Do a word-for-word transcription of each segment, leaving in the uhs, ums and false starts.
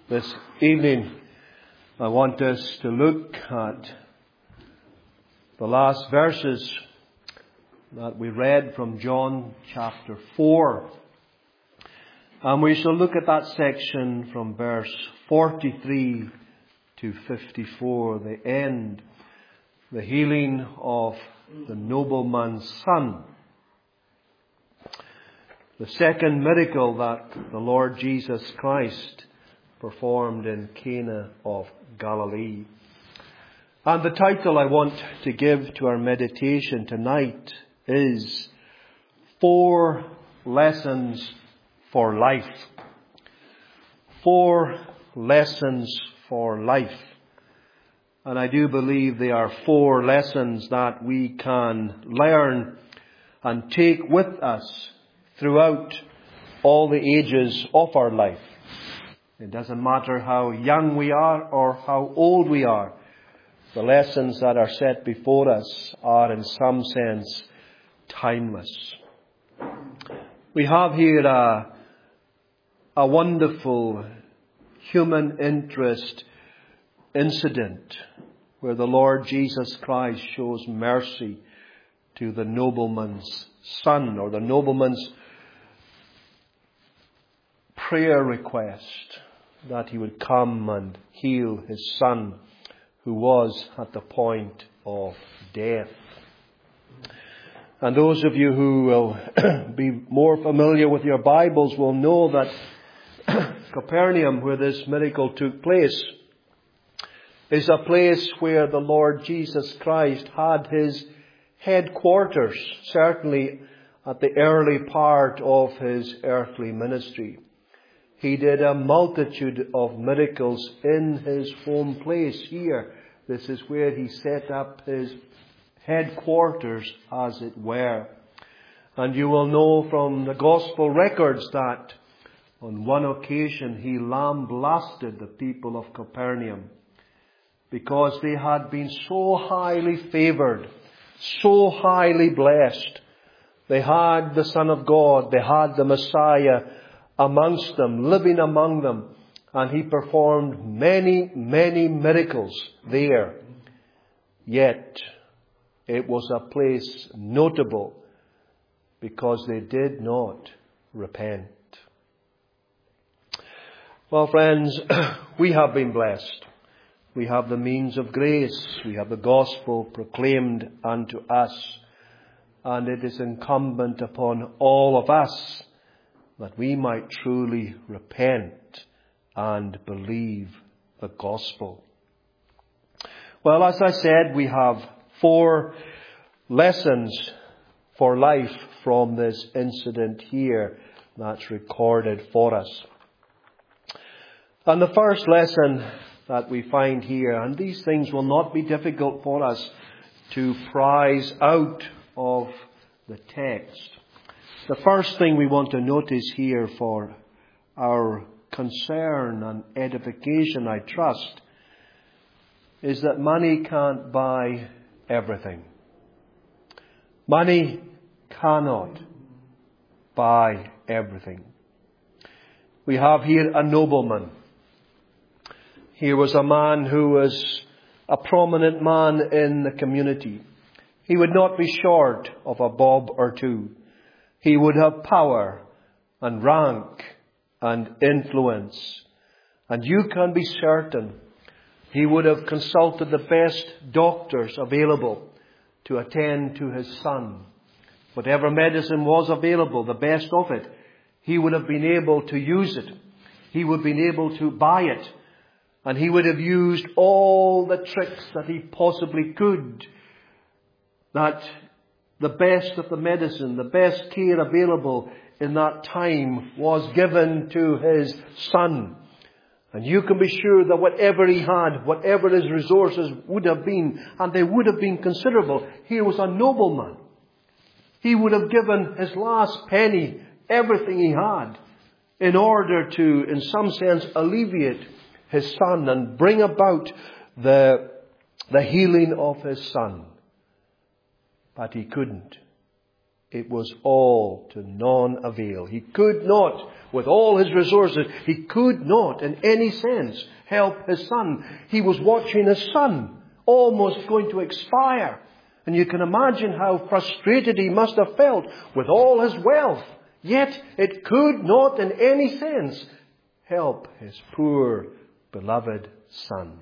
This evening I want us to look at the last verses that we read from John chapter four. And we shall look at that section from verse forty-three to fifty-four, the end, the healing of the nobleman's son. The second miracle that the Lord Jesus Christ performed in Cana of Galilee. And the title I want to give to our meditation tonight is Four Lessons for Life. Four Lessons for Life. And I do believe they are four lessons that we can learn and take with us throughout all the ages of our life. It doesn't matter how young we are or how old we are. The lessons that are set before us are in some sense timeless. We have here a, a wonderful human interest incident where the Lord Jesus Christ shows mercy to the nobleman's son, or the nobleman's prayer request that he would come and heal his son who was at the point of death. And those of you who will be more familiar with your Bibles will know that Capernaum, where this miracle took place, is a place where the Lord Jesus Christ had his headquarters, certainly at the early part of his earthly ministry. He did a multitude of miracles in his home place here. This is where he set up his headquarters, as it were. And you will know from the gospel records that on one occasion he lambasted the people of Capernaum because they had been so highly favoured, so highly blessed. They had the Son of God, they had the Messiah amongst them, living among them, and he performed many, many miracles there. Yet it was a place notable because they did not repent. Well, friends, we have been blessed. We have the means of grace. We have the gospel proclaimed unto us. And it is incumbent upon all of us that we might truly repent and believe the gospel. Well, as I said, we have four lessons for life from this incident here that's recorded for us. And the first lesson that we find here, and these things will not be difficult for us to prize out of the text. The first thing we want to notice here for our concern and edification, I trust, is that money can't buy everything. Money cannot buy everything. We have here a nobleman. Here was a man who was a prominent man in the community. He would not be short of a bob or two. He would have power and rank and influence. And you can be certain he would have consulted the best doctors available to attend to his son. Whatever medicine was available, the best of it, he would have been able to use it. He would have been able to buy it. And he would have used all the tricks that he possibly could, that the best of the medicine, the best care available in that time was given to his son. And you can be sure that whatever he had, whatever his resources would have been, and they would have been considerable, here was a nobleman. He would have given his last penny, everything he had, in order to, in some sense, alleviate his son and bring about the, the healing of his son. But he couldn't. it was all to none avail. He could not, with all his resources, he could not in any sense help his son. He was watching his son almost going to expire. And you can imagine how frustrated he must have felt with all his wealth. Yet it could not in any sense help his poor beloved son.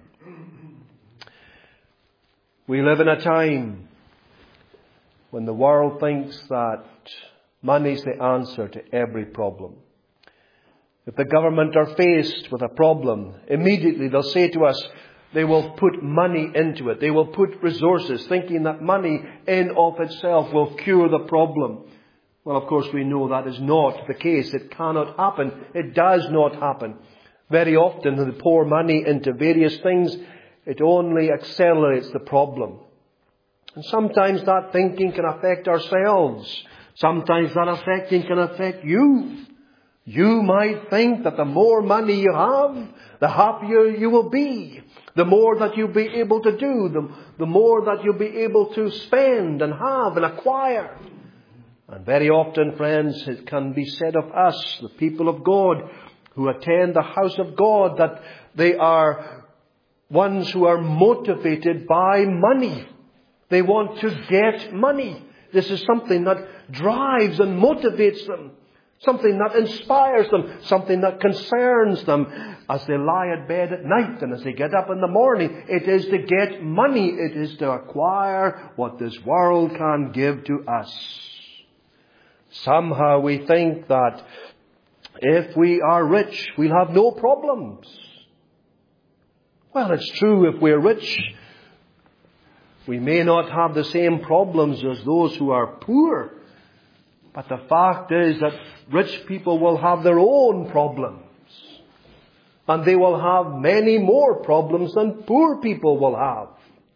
We live in a time when the world thinks that money's the answer to every problem. If the government are faced with a problem, immediately they'll say to us, they will put money into it. They will put resources, thinking that money in of itself will cure the problem. Well, of course, we know that is not the case. It cannot happen. It does not happen. Very often, when they pour money into various things, it only accelerates the problem. And sometimes that thinking can affect ourselves. Sometimes that thinking can affect you. You might think that the more money you have, the happier you will be. The more that you'll be able to do, the, the more that you'll be able to spend and have and acquire. And very often, friends, it can be said of us, the people of God, who attend the house of God, that they are ones who are motivated by money. They want to get money. This is something that drives and motivates them. Something that inspires them. Something that concerns them as they lie at bed at night and as they get up in the morning. It is to get money. It is to acquire what this world can give to us. Somehow we think that if we are rich, we'll have no problems. Well, it's true, if we're rich, we may not have the same problems as those who are poor. But the fact is that rich people will have their own problems. And they will have many more problems than poor people will have.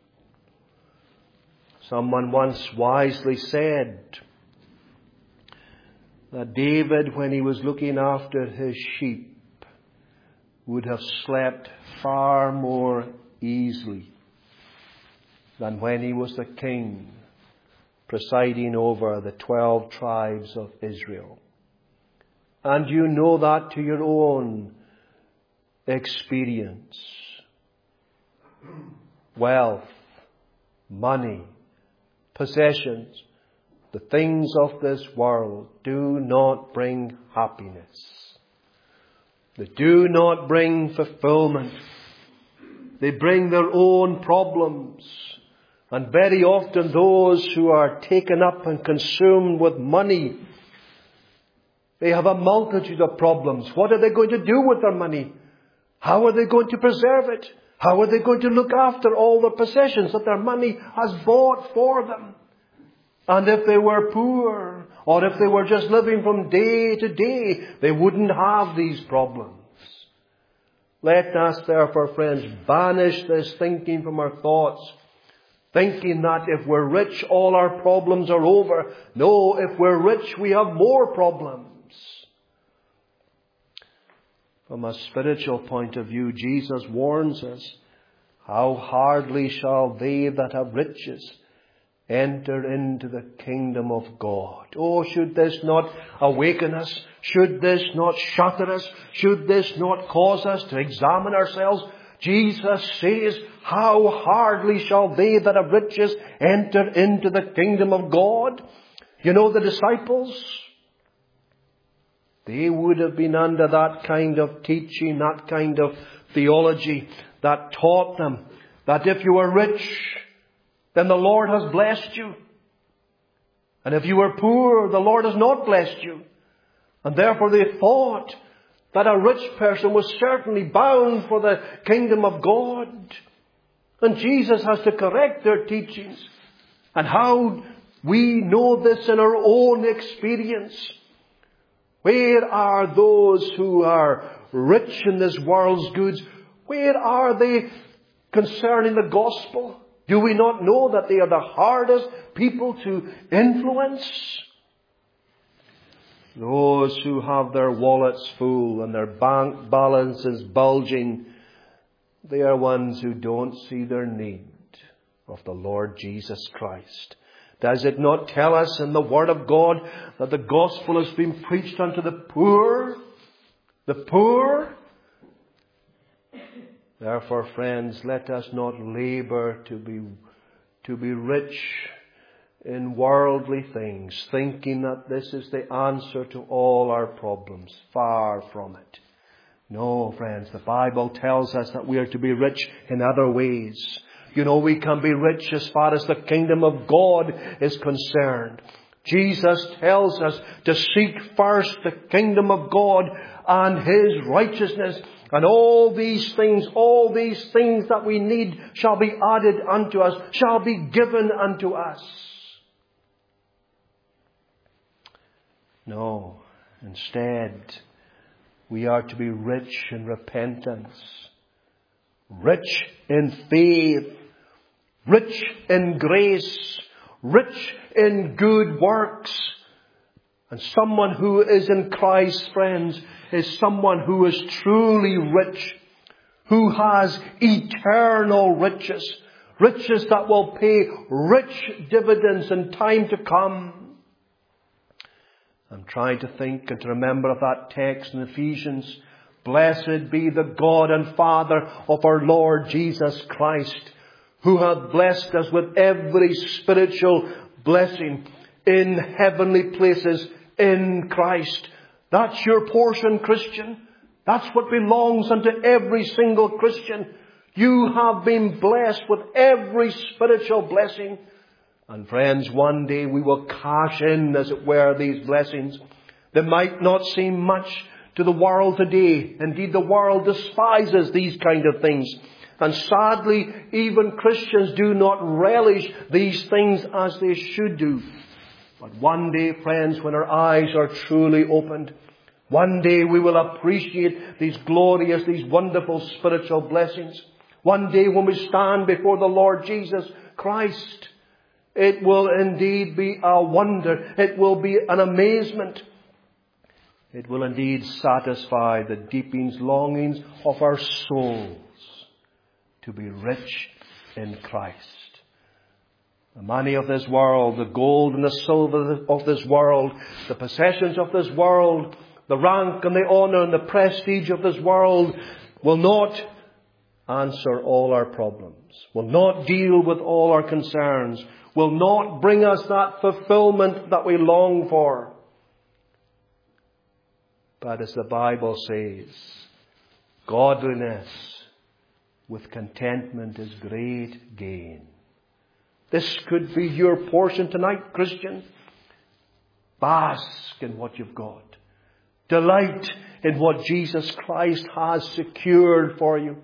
Someone once wisely said that David, when he was looking after his sheep, would have slept far more easily than when he was the king presiding over the twelve tribes of Israel. And you know that to your own experience. Wealth, money, possessions, the things of this world do not bring happiness. They do not bring fulfillment. They bring their own problems. And very often those who are taken up and consumed with money, they have a multitude of problems. What are they going to do with their money? How are they going to preserve it? How are they going to look after all the possessions that their money has bought for them? And if they were poor, or if they were just living from day to day, they wouldn't have these problems. Let us therefore, friends, banish this thinking from our thoughts, thinking that if we're rich, all our problems are over. No, if we're rich, we have more problems. From a spiritual point of view, Jesus warns us, how hardly shall they that have riches enter into the kingdom of God. Oh, should this not awaken us? Should this not shatter us? Should this not cause us to examine ourselves? Jesus says, how hardly shall they that have riches enter into the kingdom of God? You know, the disciples, they would have been under that kind of teaching, that kind of theology that taught them that if you are rich, then the Lord has blessed you. And if you are poor, the Lord has not blessed you. And therefore they thought that a rich person was certainly bound for the kingdom of God. And Jesus has to correct their teachings. And how we know this in our own experience. Where are those who are rich in this world's goods? Where are they concerning the gospel? Do we not know that they are the hardest people to influence? Those who have their wallets full and their bank balances bulging, they are ones who don't see their need of the Lord Jesus Christ. Does it not tell us in the Word of God that the gospel has been preached unto the poor? The poor? Therefore, friends, let us not labor to be, to be rich in worldly things, thinking that this is the answer to all our problems. Far from it. No, friends, the Bible tells us that we are to be rich in other ways. You know, we can be rich as far as the kingdom of God is concerned. Jesus tells us to seek first the kingdom of God and His righteousness. And all these things, all these things that we need shall be added unto us, shall be given unto us. No, instead, we are to be rich in repentance, rich in faith, rich in grace, rich in good works. And someone who is in Christ, friends, is someone who is truly rich, who has eternal riches, riches that will pay rich dividends in time to come. I'm trying to think and to remember of that text in Ephesians. Blessed be the God and Father of our Lord Jesus Christ, who hath blessed us with every spiritual blessing in heavenly places in Christ. That's your portion, Christian. That's what belongs unto every single Christian. You have been blessed with every spiritual blessing. And friends, one day we will cash in, as it were, these blessings. They might not seem much to the world today. Indeed, the world despises these kind of things. And sadly, even Christians do not relish these things as they should do. But one day, friends, when our eyes are truly opened, one day we will appreciate these glorious, these wonderful spiritual blessings. One day when we stand before the Lord Jesus Christ, it will indeed be a wonder. It will be an amazement. It will indeed satisfy the deepest longings of our souls to be rich in Christ. The money of this world, the gold and the silver of this world, the possessions of this world, the rank and the honor and the prestige of this world will not answer all our problems, will not deal with all our concerns, will not bring us that fulfillment that we long for. But as the Bible says, godliness with contentment is great gain. This could be your portion tonight, Christian. Bask in what you've got. Delight in what Jesus Christ has secured for you.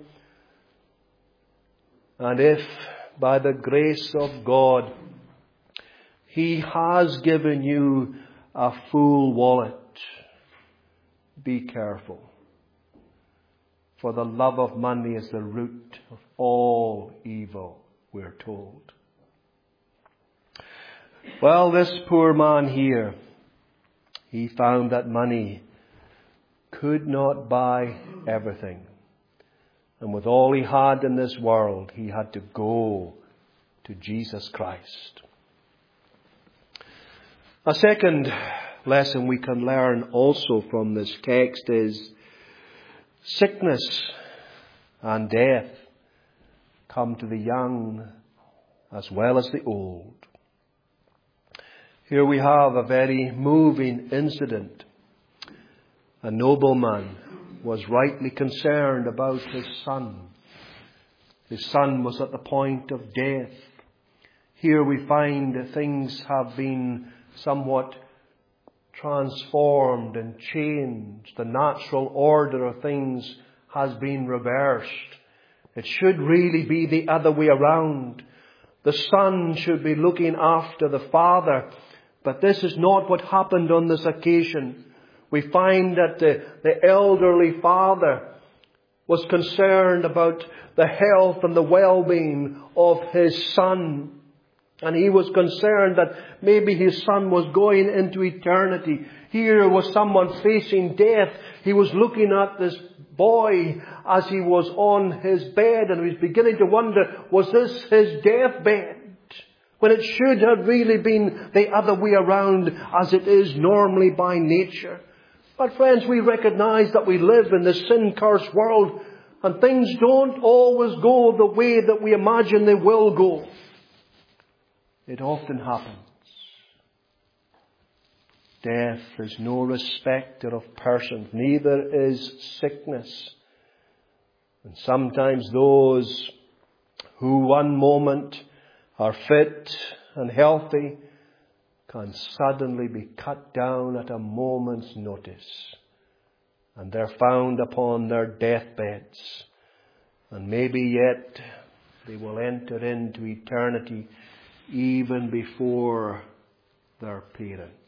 And if, by the grace of God, He has given you a full wallet, be careful. For the love of money is the root of all evil, we're told. Well, this poor man here, he found that money could not buy everything. And with all he had in this world, he had to go to Jesus Christ. A second lesson we can learn also from this text is sickness and death come to the young as well as the old. Here we have a very moving incident. A nobleman was rightly concerned about his son. His son was at the point of death. Here we find that things have been somewhat transformed and changed. The natural order of things has been reversed. It should really be the other way around. The son should be looking after the father. But this is not what happened on this occasion. We find that the, the elderly father was concerned about the health and the well-being of his son. And he was concerned that maybe his son was going into eternity. Here was someone facing death. He was looking at this boy as he was on his bed, and he was beginning to wonder, was this his deathbed? when it should have really been the other way around as it is normally by nature. But friends, we recognize that we live in this sin-cursed world, and things don't always go the way that we imagine they will go. It often happens. Death is no respecter of persons, neither is sickness. And sometimes those who one moment are fit and healthy can suddenly be cut down at a moment's notice. And they're found upon their deathbeds. And maybe yet they will enter into eternity even before their parents.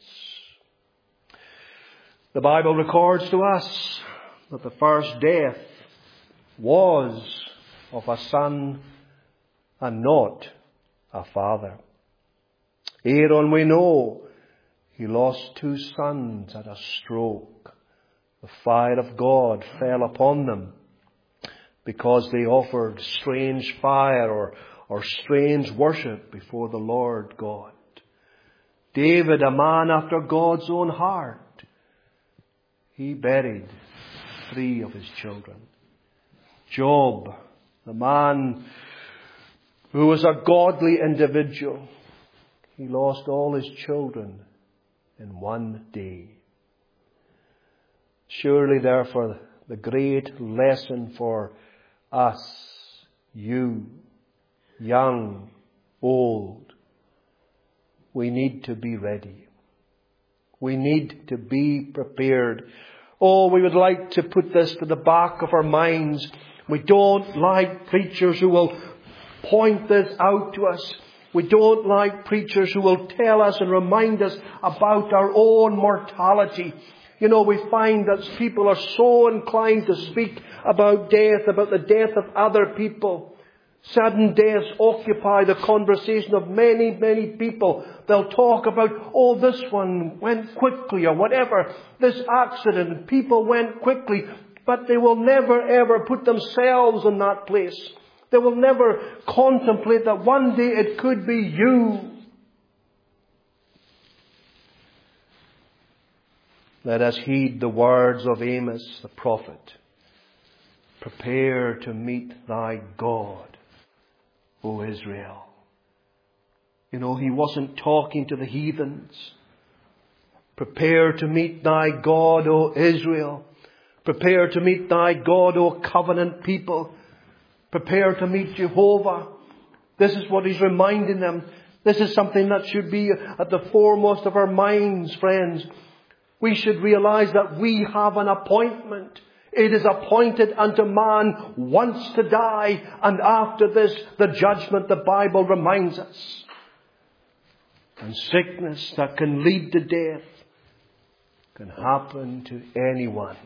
The Bible records to us that the first death was of a son and not a father. Aaron, we know, he lost two sons at a stroke. The fire of God fell upon them because they offered strange fire or, or strange worship before the Lord God. David, a man after God's own heart, he buried three of his children. Job, the man who was a godly individual, he lost all his children in one day. Surely, therefore, the great lesson for us, you, young, old, we need to be ready. We need to be prepared. Oh, we would like to put this to the back of our minds. We don't like preachers who will point this out to us. We don't like preachers who will tell us and remind us about our own mortality. You know, we find that people are so inclined to speak about death, about the death of other people. Sudden deaths occupy the conversation of many, many people. They'll talk about, oh, this one went quickly or whatever. This accident, people went quickly. But they will never ever put themselves in that place. They will never contemplate that one day it could be you. Let us heed the words of Amos the prophet. Prepare to meet thy God, O Israel. You know, he wasn't talking to the heathens. Prepare to meet thy God, O Israel. Prepare to meet thy God, O covenant people. Prepare to meet Jehovah. This is what he's reminding them. This is something that should be at the foremost of our minds, friends. We should realize that we have an appointment. It is appointed unto man once to die, and after this, the judgment, the Bible reminds us. And sickness that can lead to death can happen to anyone,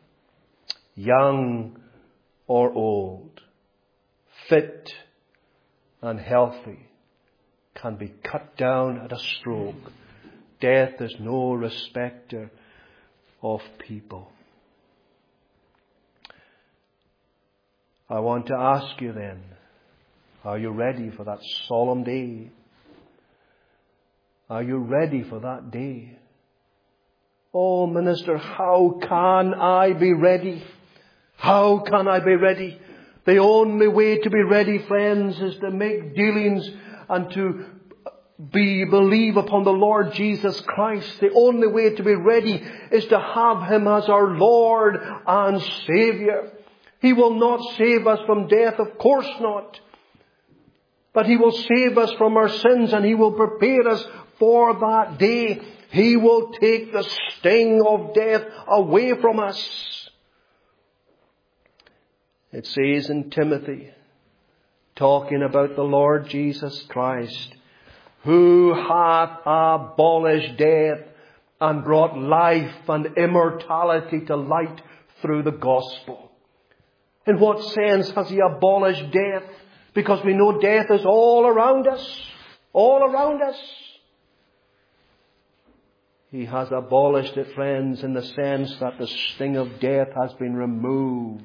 young or old, fit and healthy, can be cut down at a stroke. Death is no respecter of people. I want to ask you then, are you ready for that solemn day? Are you ready for that day? Oh, minister, how can I be ready? How can I be ready? The only way to be ready, friends, is to make dealings and to be believe upon the Lord Jesus Christ. The only way to be ready is to have Him as our Lord and Savior. He will not save us from death, of course not. But He will save us from our sins, and He will prepare us for that day. He will take the sting of death away from us. It says in Timothy, talking about the Lord Jesus Christ, who hath abolished death and brought life and immortality to light through the gospel. In what sense has He abolished death? Because we know death is all around us. All around us. He has abolished it, friends, in the sense that the sting of death has been removed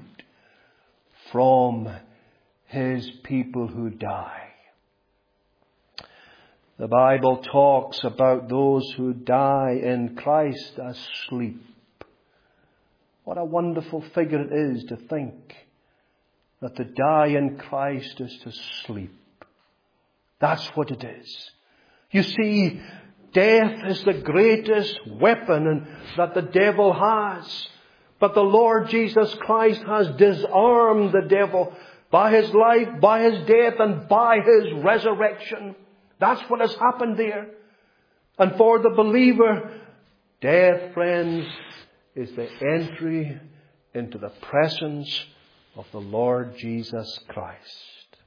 from His people who die. The Bible talks about those who die in Christ as sleep. What a wonderful figure it is to think that to die in Christ is to sleep. That's what it is. You see, death is the greatest weapon that the devil has. But the Lord Jesus Christ has disarmed the devil by His life, by His death, and by His resurrection. That's what has happened there. And for the believer, death, friends, is the entry into the presence of the Lord Jesus Christ.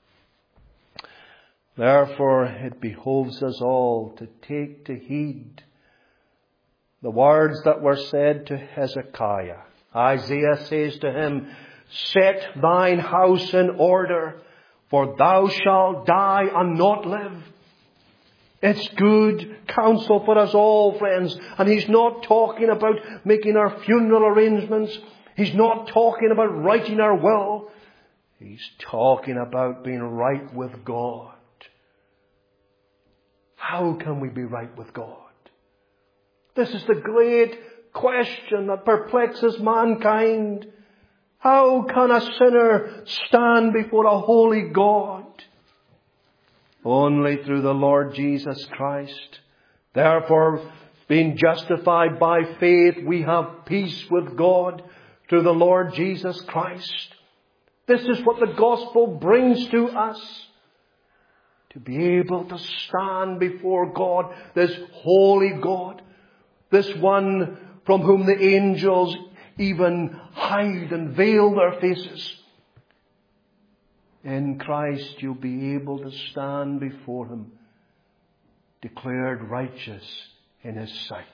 Therefore, it behoves us all to take to heed the words that were said to Hezekiah. Isaiah says to him, "Set thine house in order, for thou shalt die and not live." It's good counsel for us all, friends. And he's not talking about making our funeral arrangements. He's not talking about writing our will. He's talking about being right with God. How can we be right with God? This is the great question that perplexes mankind. How can a sinner stand before a holy God? Only through the Lord Jesus Christ. Therefore, being justified by faith, we have peace with God through the Lord Jesus Christ. This is what the gospel brings to us. To be able to stand before God, this holy God, this one from whom the angels even hide and veil their faces. In Christ you'll be able to stand before Him, declared righteous in His sight.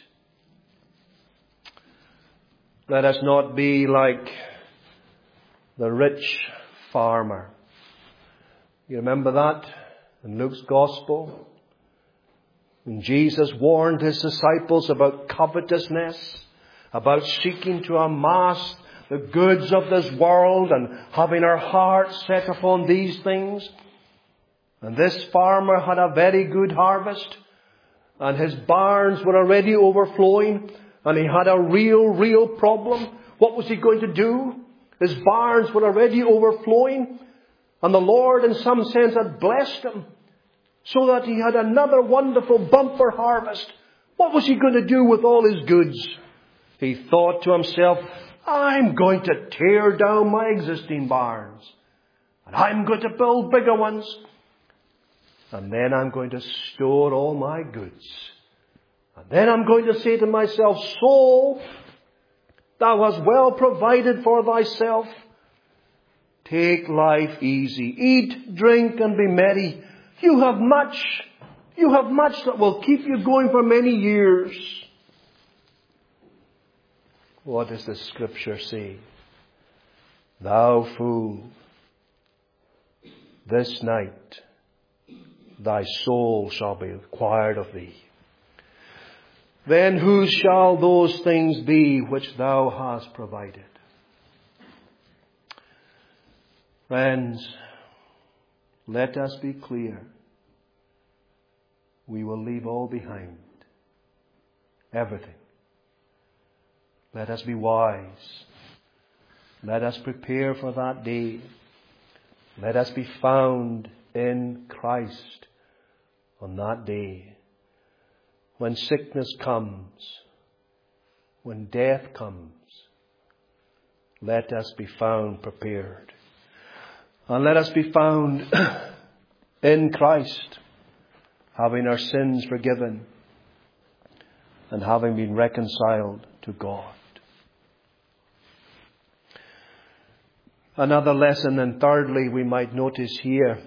Let us not be like the rich farmer. You remember that in Luke's Gospel? When Jesus warned His disciples about covetousness, about seeking to amass the goods of this world and having our hearts set upon these things. And this farmer had a very good harvest, and his barns were already overflowing, and he had a real, real problem. What was he going to do? His barns were already overflowing, and the Lord in some sense had blessed him so that he had another wonderful bumper harvest. What was he going to do with all his goods? He thought to himself, I'm going to tear down my existing barns, and I'm going to build bigger ones, and then I'm going to store all my goods. And then I'm going to say to myself, soul, thou hast well provided for thyself. Take life easy. Eat, drink, and be merry. You have much. You have much that will keep you going for many years. What does the Scripture say? Thou fool, this night thy soul shall be required of thee. Then whose shall those things be which thou hast provided? Friends, let us be clear. We will leave all behind. Everything. Let us be wise. Let us prepare for that day. Let us be found in Christ on that day. When sickness comes, when death comes, let us be found prepared. And let us be found in Christ, having our sins forgiven and having been reconciled to God. Another lesson, and thirdly, we might notice here.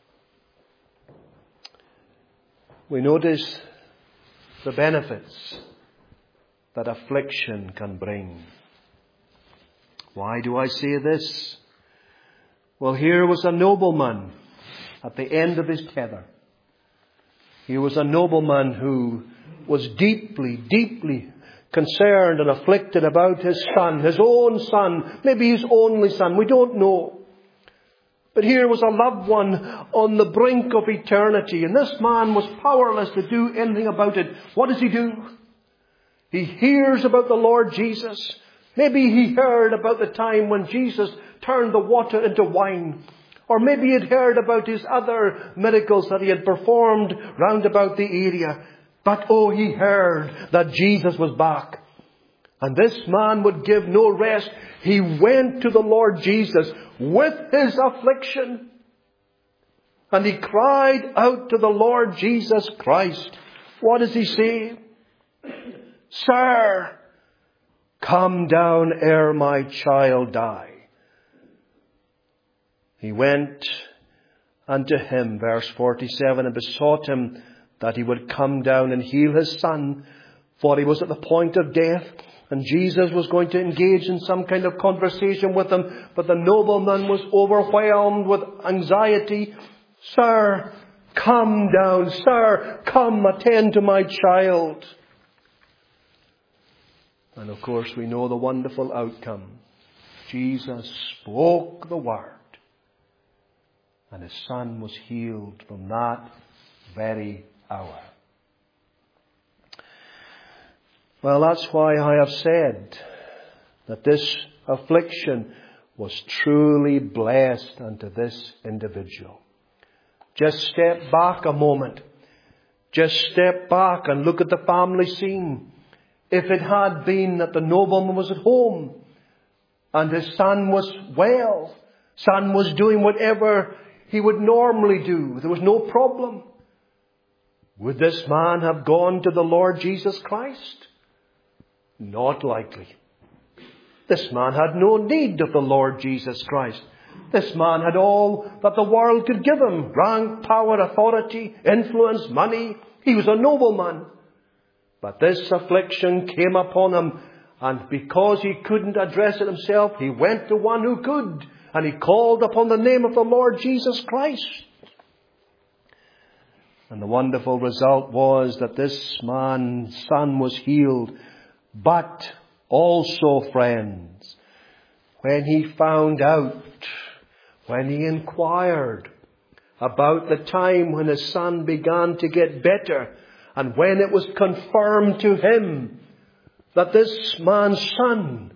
We notice the benefits that affliction can bring. Why do I say this? Well, here was a nobleman at the end of his tether. Here was a nobleman who was deeply, deeply concerned and afflicted about his son, his own son, maybe his only son. We don't know. But here was a loved one on the brink of eternity, and this man was powerless to do anything about it. What does he do? He hears about the Lord Jesus. Maybe he heard about the time when Jesus turned the water into wine. Or maybe he had heard about his other miracles that he had performed round about the area. But oh, he heard that Jesus was back. And this man would give no rest. He went to the Lord Jesus with his affliction. And he cried out to the Lord Jesus Christ. What does he say? Sir, come down ere my child die. He went unto him, verse forty-seven, and besought him that he would come down and heal his son, for he was at the point of death. And Jesus was going to engage in some kind of conversation with him, but the nobleman was overwhelmed with anxiety. Sir, come down. Sir, come attend to my child. And of course we know the wonderful outcome. Jesus spoke the word, and his son was healed from that very hour. Well, that's why I have said that this affliction was truly blessed unto this individual. Just step back a moment. Just step back and look at the family scene. If it had been that the nobleman was at home and his son was well, son was doing whatever he would normally do, there was no problem, would this man have gone to the Lord Jesus Christ? Not likely. This man had no need of the Lord Jesus Christ. This man had all that the world could give him. Rank, power, authority, influence, money. He was a nobleman. But this affliction came upon him, and because he couldn't address it himself, he went to one who could, and he called upon the name of the Lord Jesus Christ. And the wonderful result was that this man's son was healed. But also, friends, when he found out, when he inquired about the time when his son began to get better, and when it was confirmed to him that this man's son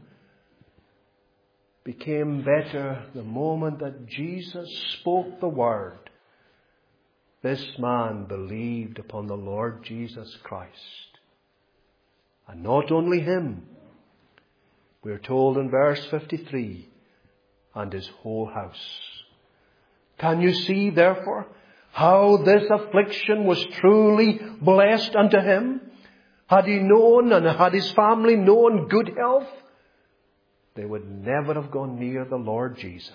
became better the moment that Jesus spoke the word, this man believed upon the Lord Jesus Christ. And not only him, we're told in verse fifty-three, and his whole house. Can you see, therefore, how this affliction was truly blessed unto him? Had he known, and had his family known good health, they would never have gone near the Lord Jesus.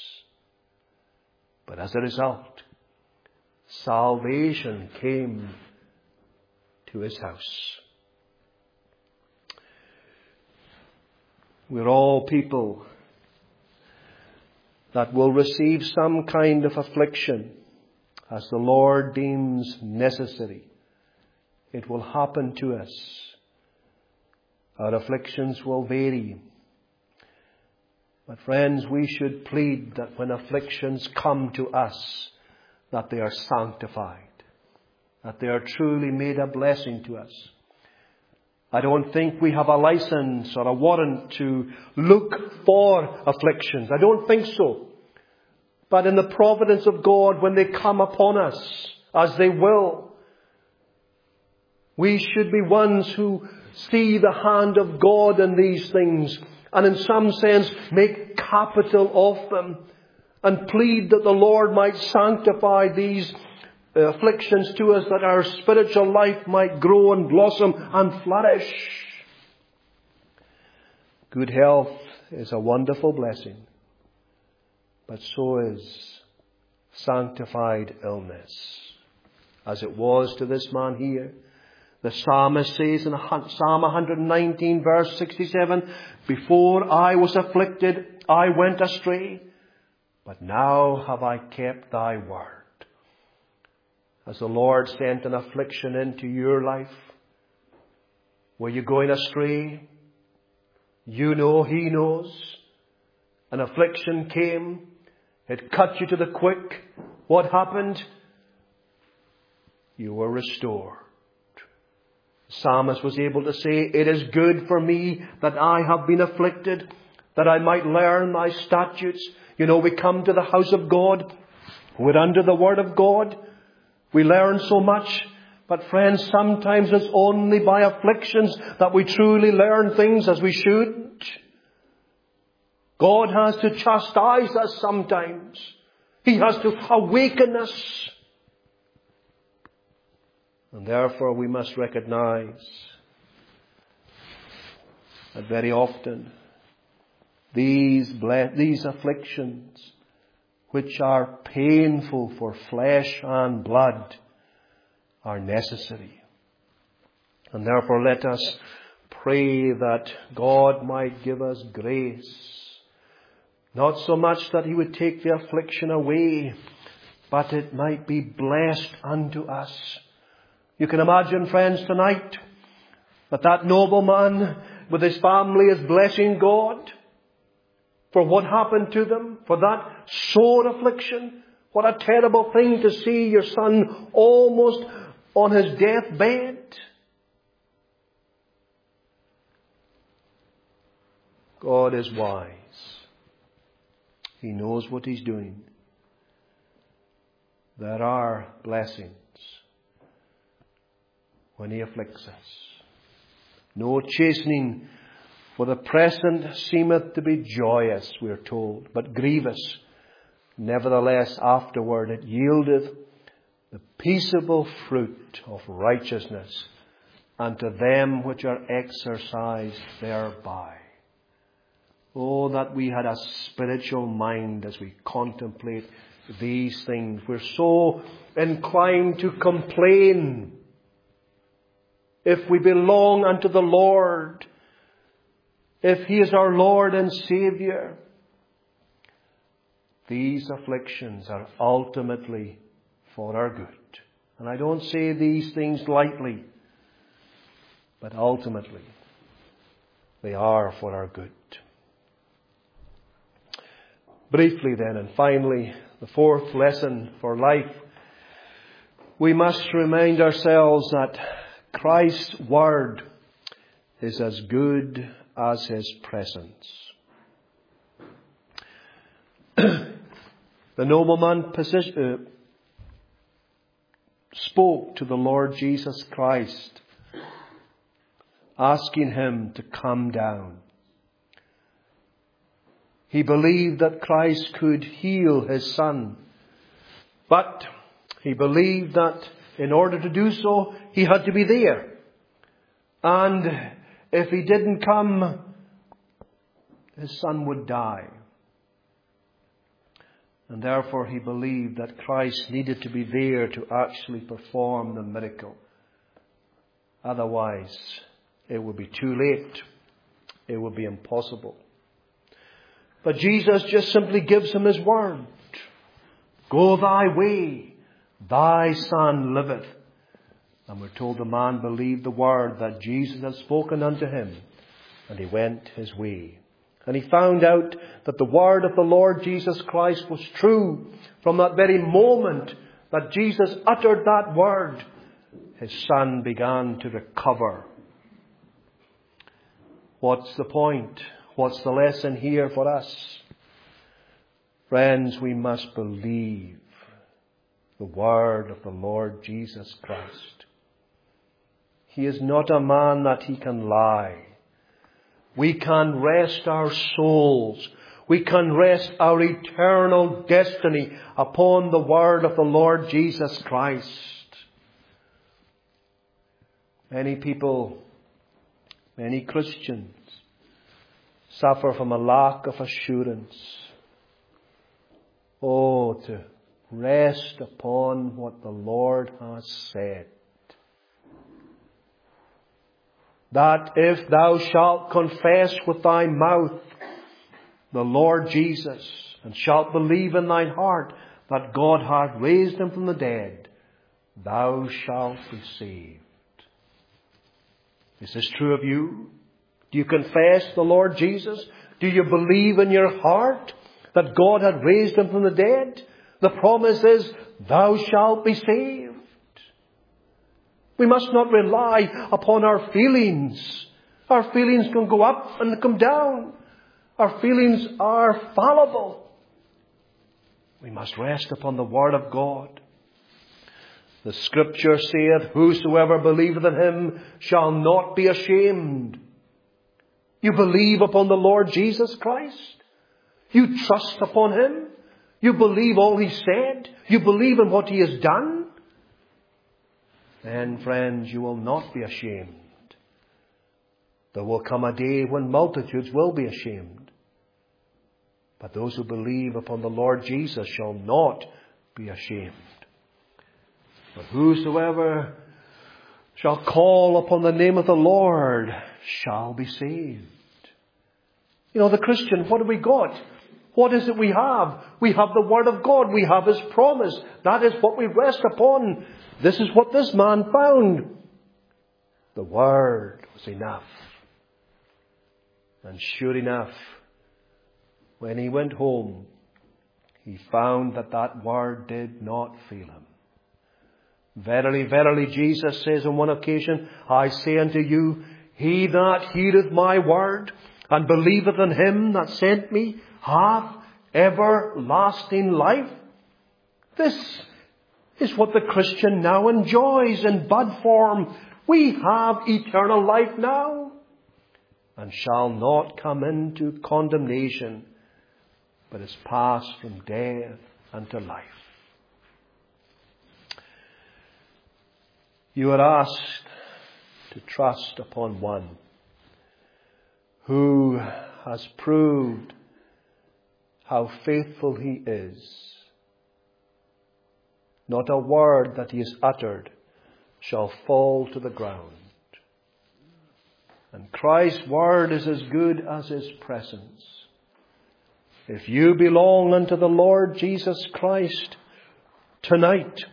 But as a result, salvation came to his house. We're all people that will receive some kind of affliction as the Lord deems necessary. It will happen to us. Our afflictions will vary. But friends, we should plead that when afflictions come to us, that they are sanctified, that they are truly made a blessing to us. I don't think we have a license or a warrant to look for afflictions. I don't think so. But in the providence of God, when they come upon us, as they will, we should be ones who see the hand of God in these things, and in some sense make capital of them, and plead that the Lord might sanctify these afflictions to us, that our spiritual life might grow and blossom and flourish. Good health is a wonderful blessing, but so is sanctified illness, as it was to this man here. The psalmist says in Psalm one nineteen verse sixty-seven, "Before I was afflicted, I went astray, but now have I kept thy word." Has the Lord sent an affliction into your life? Were you going astray? You know, He knows. An affliction came. It cut you to the quick. What happened? You were restored. The psalmist was able to say, it is good for me that I have been afflicted, that I might learn thy statutes. You know, we come to the house of God. We're under the Word of God. We learn so much. But friends, sometimes it's only by afflictions that we truly learn things as we should. God has to chastise us sometimes. He has to awaken us. And therefore we must recognize that very often these, ble- these afflictions, which are painful for flesh and blood, are necessary. And therefore let us pray that God might give us grace. Not so much that He would take the affliction away, but it might be blessed unto us. You can imagine, friends, tonight that that nobleman with his family is blessing God for what happened to them, for that sore affliction. What a terrible thing to see your son almost on his deathbed. God is wise. He knows what He's doing. There are blessings when He afflicts us. No chastening for the present seemeth to be joyous, we are told, but grievous. Nevertheless, afterward it yieldeth the peaceable fruit of righteousness unto them which are exercised thereby. Oh, that we had a spiritual mind as we contemplate these things. We're so inclined to complain. If we belong unto the Lord, if He is our Lord and Saviour, these afflictions are ultimately for our good. And I don't say these things lightly, but ultimately they are for our good. Briefly then, and finally, the fourth lesson for life. We must remind ourselves that Christ's Word is as good as His presence. The nobleman position, uh, spoke to the Lord Jesus Christ, asking Him to come down. He believed that Christ could heal his son. But he believed that in order to do so, He had to be there. And if He didn't come, his son would die. And therefore he believed that Christ needed to be there to actually perform the miracle. Otherwise, it would be too late. It would be impossible. But Jesus just simply gives him His word. Go thy way, thy son liveth. And we're told the man believed the word that Jesus had spoken unto him, and he went his way. And he found out that the word of the Lord Jesus Christ was true. From that very moment that Jesus uttered that word, his son began to recover. What's the point? What's the lesson here for us? Friends, we must believe the word of the Lord Jesus Christ. He is not a man that He can lie. We can rest our souls. We can rest our eternal destiny upon the word of the Lord Jesus Christ. Many people, many Christians, suffer from a lack of assurance. Oh, to rest upon what the Lord has said. That if thou shalt confess with thy mouth the Lord Jesus, and shalt believe in thine heart that God hath raised Him from the dead, thou shalt be saved. Is this true of you? Do you confess the Lord Jesus? Do you believe in your heart that God had raised him from the dead. The promise is, thou shalt be saved. We must not rely upon our feelings. Our feelings can go up and come down. Our feelings are fallible. We must rest upon the Word of God. The Scripture saith, whosoever believeth in him shall not be ashamed. You believe upon the Lord Jesus Christ. You trust upon him. You believe all he said. You believe in what he has done. Then, friends, you will not be ashamed. There will come a day when multitudes will be ashamed. But those who believe upon the Lord Jesus shall not be ashamed. But whosoever shall call upon the name of the Lord shall be saved. You know, the Christian, what have we got? What is it we have? We have the Word of God. We have His promise. That is what we rest upon. This is what this man found. The Word was enough. And sure enough, when he went home, he found that that Word did not fail him. Verily, verily, Jesus says on one occasion, I say unto you, he that heareth my word and believeth in him that sent me hath everlasting life. This is what the Christian now enjoys in bud form. We have eternal life now, and shall not come into condemnation, but is passed from death unto life. You are asked to trust upon one who has proved how faithful he is. Not a word that he has uttered shall fall to the ground. And Christ's word is as good as his presence. If you belong unto the Lord Jesus Christ tonight,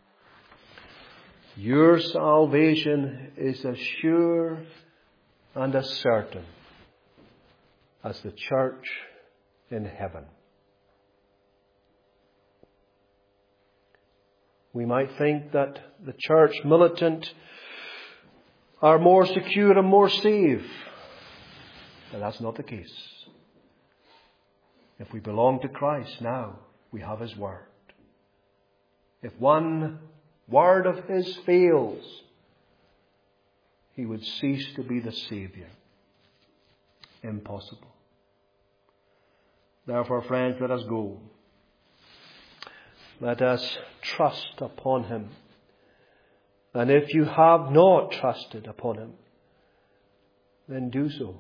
your salvation is as sure and as certain as the church in heaven. We might think that the church militant are more secure and more safe. But that's not the case. If we belong to Christ now, we have His Word. If one word of His fails, He would cease to be the Saviour. Impossible. Therefore, friends, let us go. Let us trust upon Him. And if you have not trusted upon Him, then do so.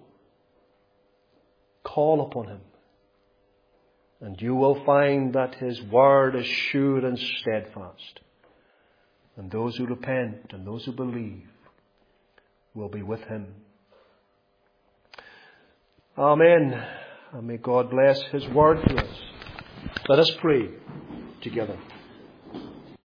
Call upon Him. And you will find that His Word is sure and steadfast. And those who repent and those who believe will be with Him. Amen. And may God bless His Word to us. Let us pray together.